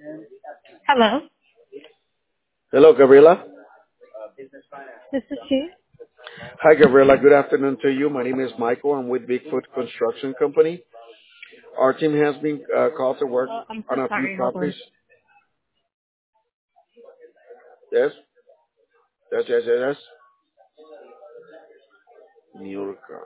Hello, Hello, Gabriela. this is she. Hi, Gabriela. Good afternoon to you. My name is Michael. I'm with Bigfoot Construction Company. Our team has been called to work I'm so on a few sorry. Hold properties. on. Yes, yes. Niurka.